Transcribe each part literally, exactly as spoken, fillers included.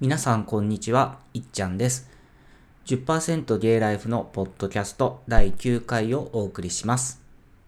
皆さんこんにちは、いっちゃんです。じゅっパーセント ゲイライフのポッドキャストだいきゅうかいをお送りします。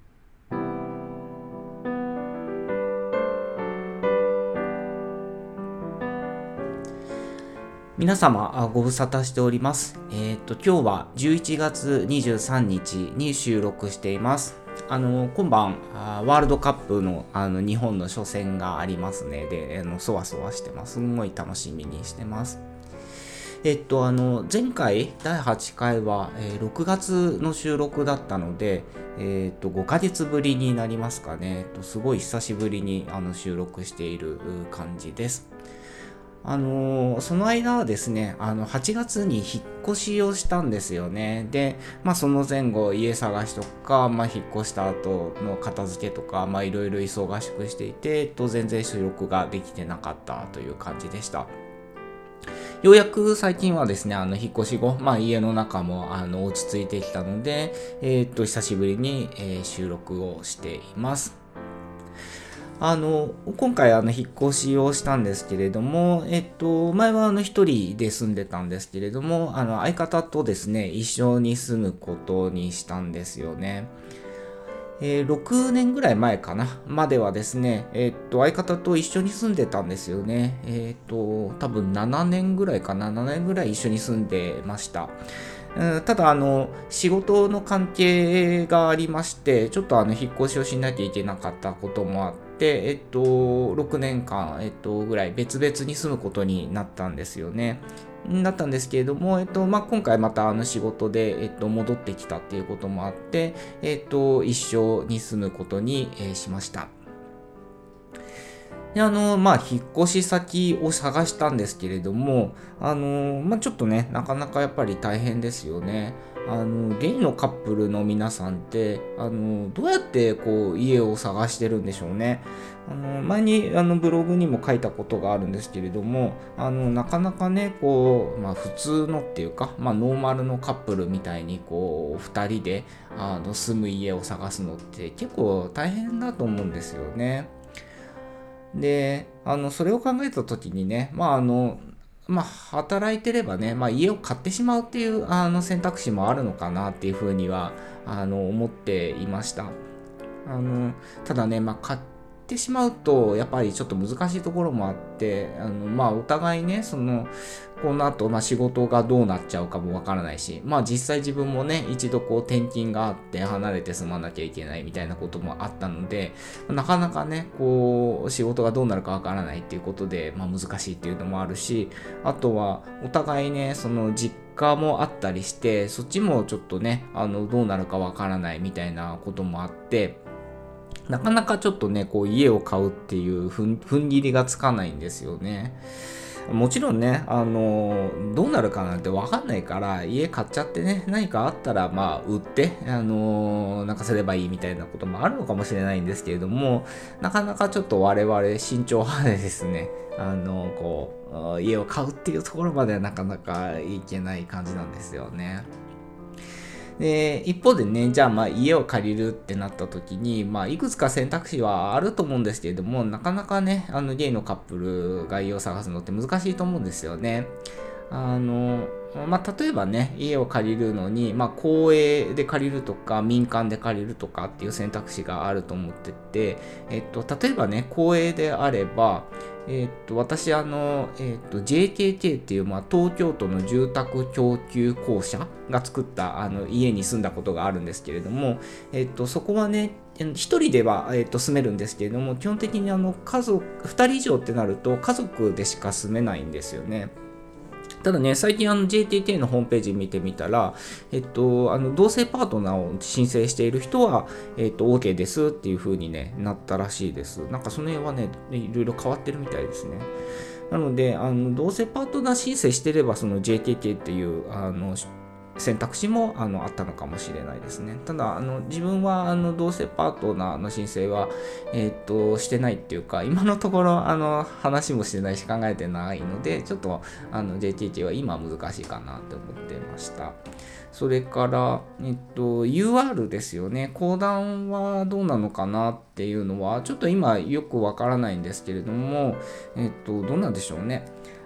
皆様ご無沙汰しております。えっと今日はじゅういちがつにじゅうさんにちに収録しています。あの今晩ワールドカップのあの日本の初戦がありますね。で、あのそわそわしてます。すんごい楽しみにしてます。えっと、あの、前回、だいはちかいは、えーろくがつの収録だったので、えっと、ごかげつぶりになりますかね。すごい久しぶりにあの収録している感じです。あのー、その間はですね、あの、はちがつに引っ越しをしたんですよね。で、まあ、その前後、家探しとか、まあ、引っ越した後の片付けとか、まあ、いろいろ忙しくしていて、えっと、全然収録ができてなかったという感じでした。ようやく最近はですね、あの引っ越し後、まあ、家の中もあの落ち着いてきたので、えー、っと久しぶりに、えー、収録をしています。あの今回あの引っ越しをしたんですけれども、えっと、前はあの一人で住んでたんですけれども、あの相方とですね、一緒に住むことにしたんですよね。えー、ろくねんぐらい前かなまではですね、えー、っと相方と一緒に住んでたんですよね。えー、っと多分ななねんぐらいかなななねんぐらい一緒に住んでました。うん、ただあの仕事の関係がありまして、ちょっとあの引っ越しをしなきゃいけなかったこともあって、えっとろくねんかん、えっとぐらい別々に住むことになったんですよね。だったんですけれども、えっとまあ、今回またあの仕事で、えっと、戻ってきたっていうこともあって、えっと、一緒に住むことに、えーしました。で、あの、まあ、引っ越し先を探したんですけれども、あの、まあ、ちょっとね、なかなかやっぱり大変ですよね。あの、ゲイのカップルの皆さんって、あの、どうやってこう、家を探してるんでしょうね。あの、前にあのブログにも書いたことがあるんですけれども、あの、なかなかね、こう、まあ、普通のっていうか、まあ、ノーマルのカップルみたいに、こう、二人で、あの、住む家を探すのって結構大変だと思うんですよね。で、あの、それを考えた時にね、まあ、あの、まあ、働いてればね、まあ、家を買ってしまうっていうあの選択肢もあるのかなっていうふうにはあの思っていました。あのただね、まあ、買ってしまうとやっぱりちょっと難しいところもあって、あのまあお互いね、そのこの後、まあ、仕事がどうなっちゃうかもわからないし、まあ実際自分もね、一度こう転勤があって離れて住まなきゃいけないみたいなこともあったので、なかなかね、こう仕事がどうなるかわからないっていうことで、まあ、難しいっていうのもあるし、あとはお互いね、その実家もあったりして、そっちもちょっとね、あのどうなるかわからないみたいなこともあって、なかなかちょっとね、こう家を買うっていうふん踏ん切りがつかないんですよね。もちろんね、あのどうなるかなんて分かんないから、家買っちゃってね、何かあったら、まあ、売って、あのなんかすればいいみたいなこともあるのかもしれないんですけれども、なかなかちょっと我々慎重派でですね、あのこう、家を買うっていうところまではなかなかいけない感じなんですよね。で、一方でね、じゃあまあ家を借りるってなった時に、まあいくつか選択肢はあると思うんですけれども、なかなかね、あのゲイのカップルが家を探すのって難しいと思うんですよね。あの、まあ、例えばね、家を借りるのに、まあ、公営で借りるとか、民間で借りるとかっていう選択肢があると思ってて、えっと、例えばね、公営であれば、えっと、私、あの、えっと、ジェイケーケー っていう、まあ、東京都の住宅供給公社が作ったあの家に住んだことがあるんですけれども、えっと、そこはね、一人では、えっと、住めるんですけれども、基本的にあの家族、二人以上ってなると家族でしか住めないんですよね。ただね、最近あの ジェイティーケー のホームページ見てみたら、えっと、あの同性パートナーを申請している人は、えっと、OK ですっていう風に、ね、なったらしいです。なんかその辺はね、いろいろ変わってるみたいですね。なので、あの同性パートナー申請してれば、その ジェイケーケー っていうあの選択肢もあのあったのかもしれないですね。ただ、あの自分はあの同性パートナーの申請は、えー、っとしてないっていうか、今のところあの話もしてないし考えてないので、ちょっとあの ジェイティーケー は今難しいかなって思ってました。それから、えっと、ユーアール ですよね。公団はどうなのかなっていうのは、ちょっと今よくわからないんですけれども、えっと、どうなんでしょうね。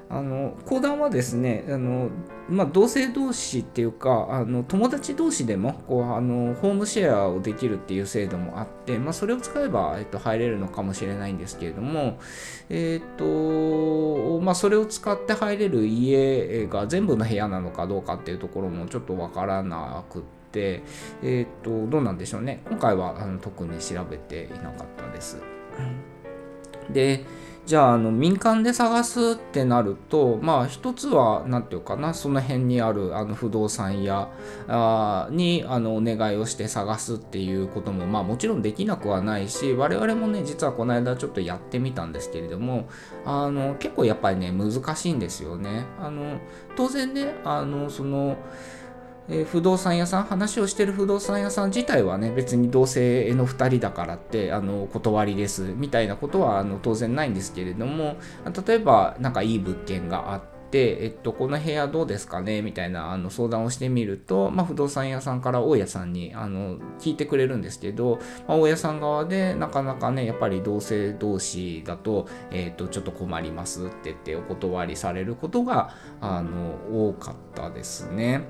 あの講談はですね、あの、まあ、同性同士っていうか、あの友達同士でもこうあのホームシェアをできるっていう制度もあって、まあ、それを使えば、えっと、入れるのかもしれないんですけれども、えっとまあ、それを使って入れる家が全部の部屋なのかどうかっていうところもちょっとわからなくて、えっとどうなんでしょうね。今回はあの特に調べていなかったです。で、じゃあ、あの民間で探すってなると、まあ一つは何ていうかな、その辺にあるあの不動産屋あにあのお願いをして探すっていうことも、まあもちろんできなくはないし、我々もね実はこの間ちょっとやってみたんですけれども、あの結構やっぱりね難しいんですよね。あの当然ね、あのそのえー不動産屋さん、話をしてる不動産屋さん自体はね、別に同性のふたりだからってあの断りですみたいなことはあの当然ないんですけれども、例えばなんかいい物件があって、えっと、この部屋どうですかねみたいなあの相談をしてみると、まあ、不動産屋さんから大家さんにあの聞いてくれるんですけど、まあ、大家さん側でなかなかねやっぱり同性同士だと、えっと、ちょっと困りますって言ってお断りされることがあの多かったですね。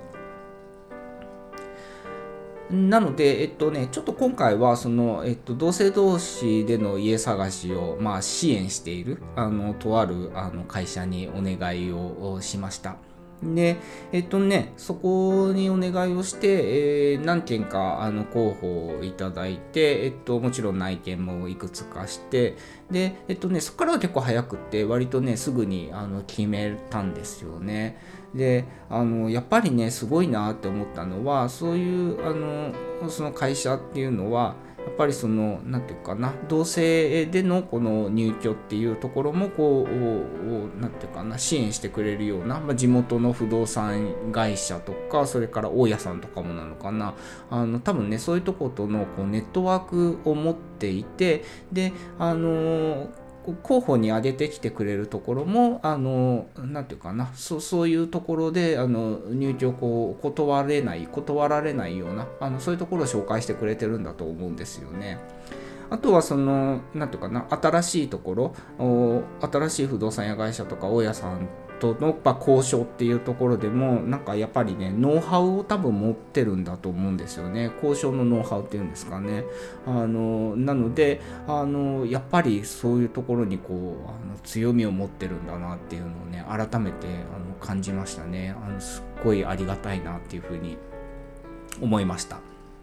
なので、えっとね、ちょっと今回はその、えっと、同性同士での家探しを、まあ、支援しているあのとあるあの会社にお願いをしました。で、えっとね、そこにお願いをして、えー何件かあの候補をいただいて、えっと、もちろん内見もいくつかして、で、えっとね、そこからは結構早くって、割とね、すぐにあの決めたんですよね。で、あのやっぱりねすごいなって思ったのは、そういうあのその会社っていうのはやっぱりそのなんていうかな、同性でのこの入居っていうところもこうなんていうかな、支援してくれるような、まあ、地元の不動産会社とか、それから大家さんとかもなのかな、あの多分ねそういうとことのこうネットワークを持っていて、であの候補に挙げてきてくれるところもあのなんていうかな、そそういうところであの入居をこう断れない断られないような、あのそういうところを紹介してくれてるんだと思うんですよね。あとはそのなんていうかな、新しいところ、お新しい不動産屋会社とか大家さんとの、まあ、交渉っていうところでもなんかやっぱりねノウハウを多分持ってるんだと思うんですよね。交渉のノウハウっていうんですかね。あのなのであのやっぱりそういうところにこうあの強みを持ってるんだなっていうのをね改めてあの感じましたね。あのすっごいありがたいなっていうふうに思いました。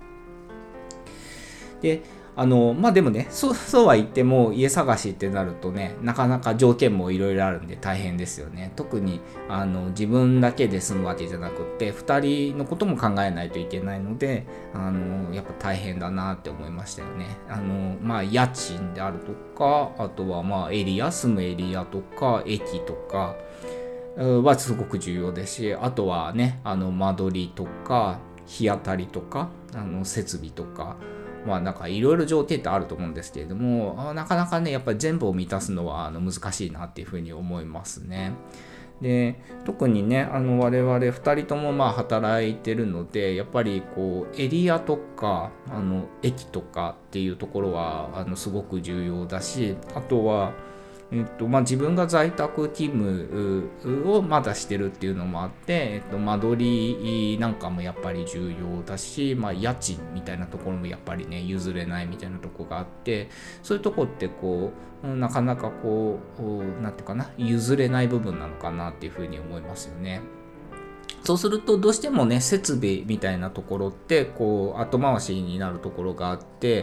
で、あのまあでもね、そうそうは言っても家探しってなるとね、なかなか条件もいろいろあるんで大変ですよね。特にあの自分だけで住むわけじゃなくってふたりのことも考えないといけないので、あのやっぱ大変だなって思いましたよね。あのまあ家賃であるとか、あとはまあエリア、住むエリアとか駅とかはすごく重要ですし、あとはね、あの間取りとか日当たりとかあの設備とか、まあなんかいろいろ条件ってあると思うんですけれども、なかなかねやっぱり全部を満たすのはあの難しいなっていうふうに思いますね。で、特にねあの我々ふたりともまあ働いてるので、やっぱりこうエリアとかあの駅とかっていうところはあのすごく重要だし、あとはえっとまあ、自分が在宅勤務をまだしてるっていうのもあって、えっと、間取りなんかもやっぱり重要だし、まあ、家賃みたいなところもやっぱりね譲れないみたいなところがあって、そういうとこってこうなかなかこうなんていうかな、譲れない部分なのかなっていうふうに思いますよね。そうするとどうしてもね設備みたいなところってこう後回しになるところがあって、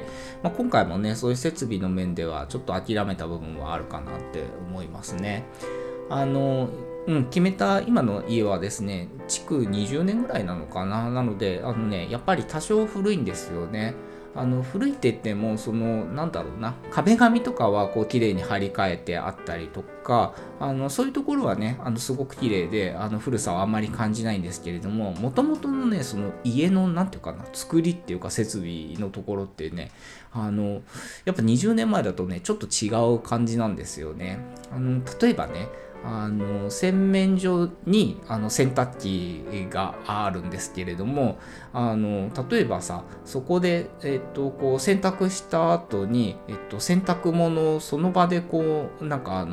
まあ、今回もねそういう設備の面ではちょっと諦めた部分はあるかなって思いますね。あのうん、決めた今の家はですね築にじゅうねんぐらいなのかな。なのであのねやっぱり多少古いんですよね。あの古いって言ってもそのなんだろうな、壁紙とかはこう綺麗に張り替えてあったりとか、あのそういうところはねあのすごく綺麗で、あの古さはあんまり感じないんですけれども、もともとのねその家のなんていうかな、作りっていうか設備のところってね、あのやっぱにじゅうねんまえだとねちょっと違う感じなんですよね。あの例えばね、あの洗面所にあの洗濯機があるんですけれども、あの例えばさそこで、えっと、こう洗濯した後に、えっと、洗濯物をその場でこうなんかあの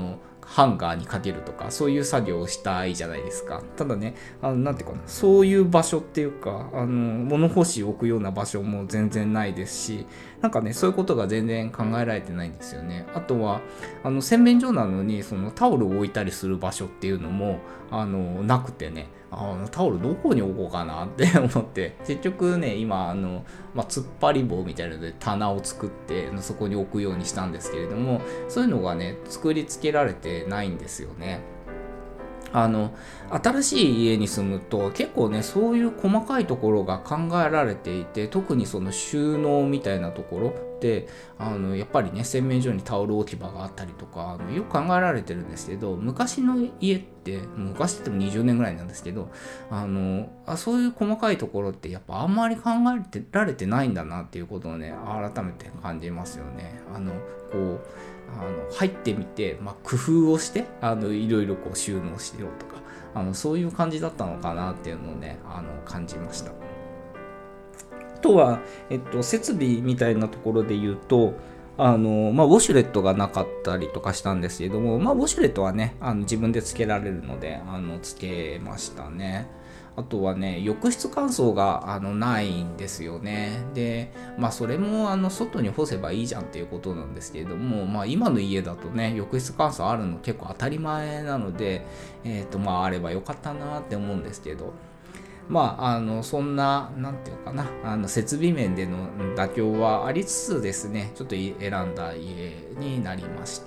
ハンガーにかけるとかそういう作業をしたいじゃないですか。ただね、あのなんていうかな、そういう場所っていうか、あの物干しを置くような場所も全然ないですし、なんかね、そういうことが全然考えられてないんですよね。あとはあの洗面所なのにそのタオルを置いたりする場所っていうのもあのなくてね、あのタオルどこに置こうかなって思って、結局ね今あの、まあ、突っ張り棒みたいなので棚を作ってそこに置くようにしたんですけれども、そういうのがね作りつけられてないんですよね。あの新しい家に住むと結構ねそういう細かいところが考えられていて、特にその収納みたいなところってあのやっぱりね洗面所にタオル置き場があったりとかあのよく考えられてるんですけど、昔の家って昔ってもにじゅうねんぐらいなんですけど、あのあそういう細かいところってやっぱあんまり考えてられてないんだなっていうことをね改めて感じますよね。あのこうあの入ってみて、まあ、工夫をしてあのいろいろこう収納してよとかあのそういう感じだったのかなっていうのをねあの感じました。あとは、えっと、設備みたいなところで言うとあの、まあ、ウォシュレットがなかったりとかしたんですけども、まあ、ウォシュレットはねあの自分でつけられるのであのつけましたね。あとはね浴室乾燥があのないんですよね。でまあそれもあの外に干せばいいじゃんっていうことなんですけれども、まあ今の家だとね浴室乾燥あるの結構当たり前なので、えっとまああればよかったなって思うんですけど、まああのそんななんていうかなあの設備面での妥協はありつつですね、ちょっと選んだ家になりました。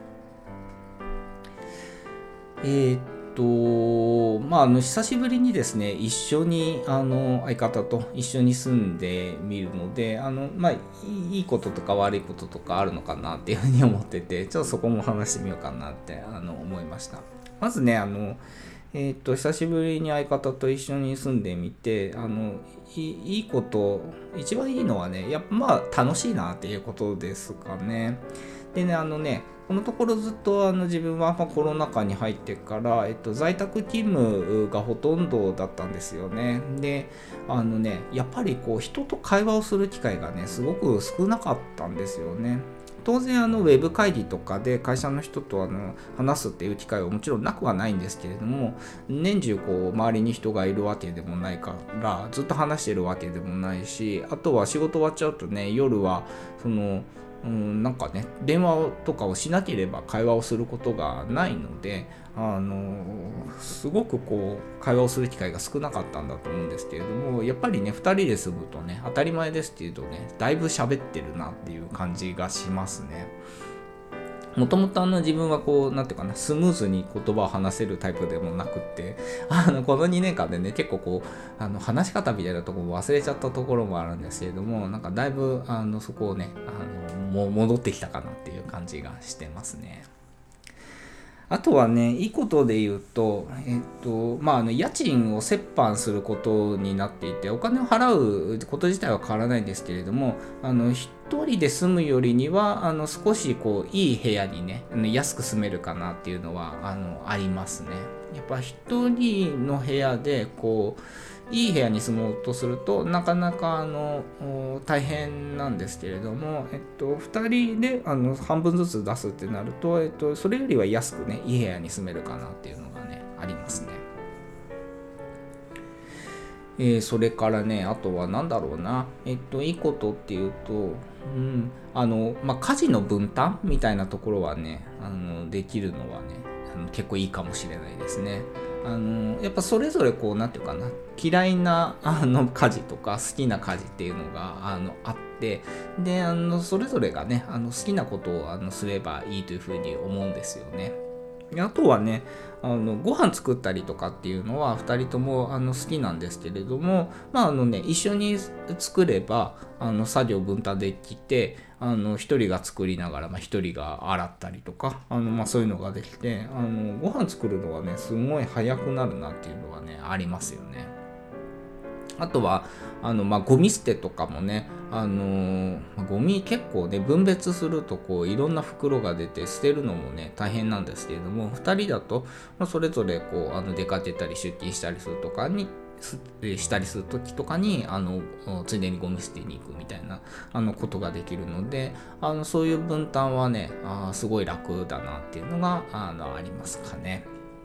えーとまあ、あの久しぶりにですね一緒にあの相方と一緒に住んでみるのであの、まあ、いいこととか悪いこととかあるのかなっていうふうに思ってて、ちょっとそこも話してみようかなってあの思いました。まずねあのえー、と久しぶりに相方と一緒に住んでみてあのいいいこと一番いいのはねやっぱまあ楽しいなっていうことですかね。でねあのねこのところずっとあの自分はまあコロナ禍に入ってから、えっと、在宅勤務がほとんどだったんですよね。であのねやっぱりこう人と会話をする機会がねすごく少なかったんですよね。当然あのウェブ会議とかで会社の人とあの話すっていう機会はもちろんなくはないんですけれども、年中こう周りに人がいるわけでもないからずっと話してるわけでもないし、あとは仕事終わっちゃうとね夜はそのうん、なんかね電話とかをしなければ会話をすることがないので、あのすごくこう会話をする機会が少なかったんだと思うんですけれども、やっぱりねふたりで住むとね当たり前ですけどねだいぶ喋ってるなっていう感じがしますね。もともとあの自分はこうなんていうかなスムーズに言葉を話せるタイプでもなくって、あのこのにねんかんでね結構こうあの話し方みたいなところも忘れちゃったところもあるんですけれども、なんかだいぶあのそこをねあのもう戻ってきたかなっていう感じがしてますね。あとはねいいことで言うと、えっとまあ、あの家賃を折半することになっていて、お金を払うこと自体は変わらないんですけれども、あの一人で住むよりにはあの少しこういい部屋にね安く住めるかなっていうのはあのありますね。やっぱ一人の部屋でこういい部屋に住もうとするとなかなかあの大変なんですけれども、えっと、ふたりであの半分ずつ出すってなると、えっと、それよりは安くねいい部屋に住めるかなっていうのがねありますね。えー、それからねあとは何だろうな、えっといいことっていうと、うんあのまあ、家事の分担みたいなところはねあのできるのはねあの結構いいかもしれないですね。あのやっぱそれぞれこうなんていうかな嫌いなあの家事とか好きな家事っていうのがあのあって、であのそれぞれがねあの好きなことをあのすればいいというふうに思うんですよね。あとはねあのご飯作ったりとかっていうのはふたりともあの好きなんですけれども、まああのね一緒に作ればあの作業分担できて、あのひとりが作りながら、まあ、ひとりが洗ったりとかあの、まあ、そういうのができて、あのご飯作るのがねすごい早くなるなっていうのはねありますよね。あとはあの、まあ、ゴミ捨てとかもね、あのー、ゴミ結構ね分別するとこういろんな袋が出て捨てるのもね大変なんですけれども、ふたりだと、まあ、それぞれこうあの出かけたり出勤したりするとかにしたりする時とかにあのついでにゴミ捨てに行くみたいなあのことができるので、あのそういう分担はねあすごい楽だなっていうのがあのありますかね。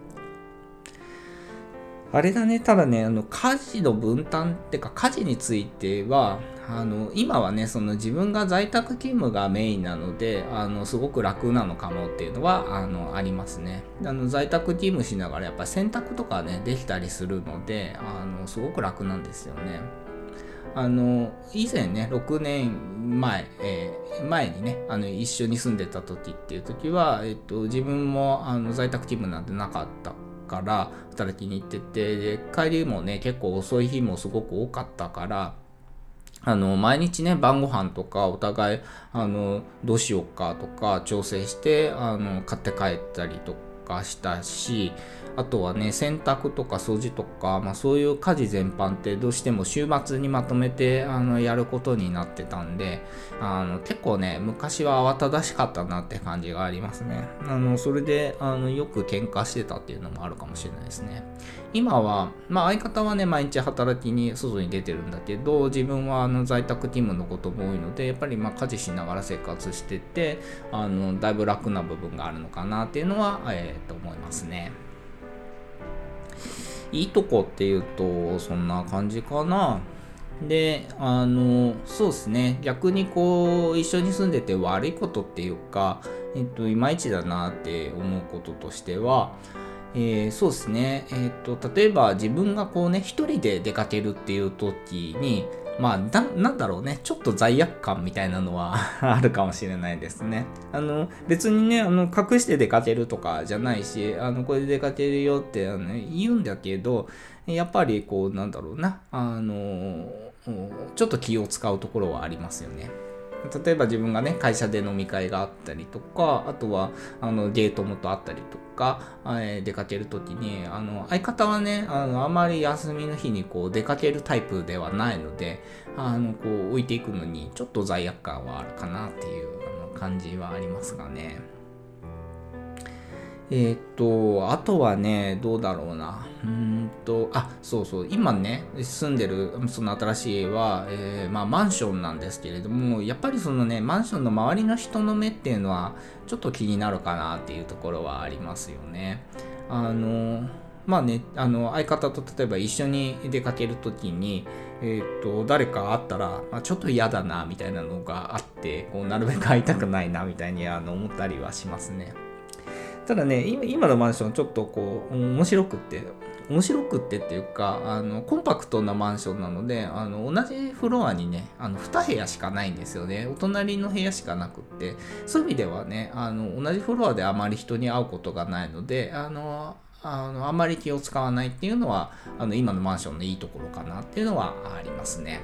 あれだね、ただね、あの家事の分担ってか家事についてはあの今はねその自分が在宅勤務がメインなのであのすごく楽なのかもっていうのはあのありますね。あの在宅勤務しながらやっぱり洗濯とかねできたりするのであのすごく楽なんですよね。あの以前ねろくねんまえ、えー、前にねあの一緒に住んでた時っていう時は、えっと、自分もあの在宅勤務なんてなかったから働きに行ってて、で帰りもね結構遅い日もすごく多かったから、あの毎日ね晩ご飯とかお互いあのどうしようかとか調整してあの買って帰ったりとかしたし、あとはね洗濯とか掃除とか、まあ、そういう家事全般ってどうしても週末にまとめてあのやることになってたんで、あの結構ね昔は慌ただしかったなって感じがありますね。あのそれであのよく喧嘩してたっていうのもあるかもしれないですね。今は、まあ、相方はね毎日働きに外に出てるんだけど、自分はあの在宅勤務のことも多いのでやっぱりまあ家事しながら生活してて、あのだいぶ楽な部分があるのかなっていうのは、えー、と思いますね。いいとこっていうとそんな感じかな。で、あのそうですね、逆にこう一緒に住んでて悪いことっていうか、えっといまいちだなって思うこととしては、えー、そうですね、えー、と例えば自分がこうね一人で出かけるっていう時に、まあな、なんだろうね、ちょっと罪悪感みたいなのはあるかもしれないですね。あの別にねあの隠して出かけるとかじゃないし、あのこれで出かけるよってあの言うんだけど、やっぱりこうなんだろうな、あのちょっと気を使うところはありますよね。例えば自分がね会社で飲み会があったりとか、あとはあのデートもとあったりとか、えー、出かけるときにあの相方はねあのあまり休みの日にこう出かけるタイプではないので、あのこう置いていくのにちょっと罪悪感はあるかなっていうあの感じはありますがね。えーっと、あとはね、どうだろうな。うーんと、あ、そうそう、今ね、住んでる、その新しい家は、えー、まあ、マンションなんですけれども、やっぱりそのね、マンションの周りの人の目っていうのは、ちょっと気になるかなっていうところはありますよね。あの、まあね、あの、相方と例えば一緒に出かけるときに、えーっと、誰か会ったら、まあ、ちょっと嫌だな、みたいなのがあって、こう、なるべく会いたくないな、みたいにあの思ったりはしますね。ただね、今今のマンションちょっとこう面白くって面白くってっていうか、あのコンパクトなマンションなので、あの同じフロアにねあのに部屋しかないんですよね。お隣の部屋しかなくって、そういう意味ではねあの同じフロアであまり人に会うことがないので、あのあのあんまり気を使わないっていうのはあの今のマンションのいいところかなっていうのはありますね。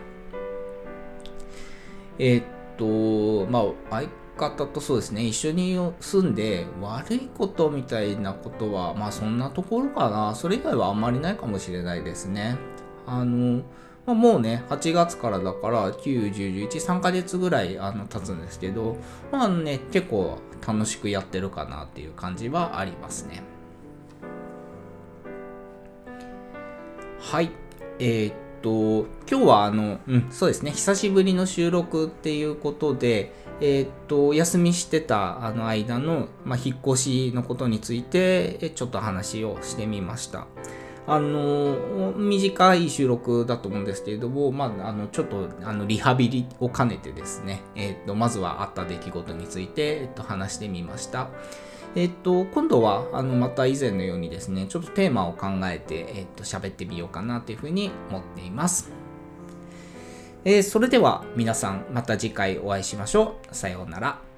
えーっとまあ方とそうですね一緒に住んで悪いことみたいなことはまあそんなところかな。それ以外はあんまりないかもしれないですね。あの、まあ、もうねはちがつからだからきゅう、じゅう、じゅういち、さんかげつぐらいあの経つんですけど、まあね結構楽しくやってるかなっていう感じはありますね。はい、えー、っと今日はあの、うん、そうですね久しぶりの収録っていうことで、えー、っとお休みしてたあの間の、まあ、引っ越しのことについてちょっと話をしてみました。あの短い収録だと思うんですけれども、まあ、あのちょっとあのリハビリを兼ねてですね、えー、っとまずはあった出来事について、えー、っと話してみました。えっと、今度はあのまた以前のようにですねちょっとテーマを考えて、えっと、喋ってみようかなというふうに思っています。えー、それでは皆さんまた次回お会いしましょう。さようなら。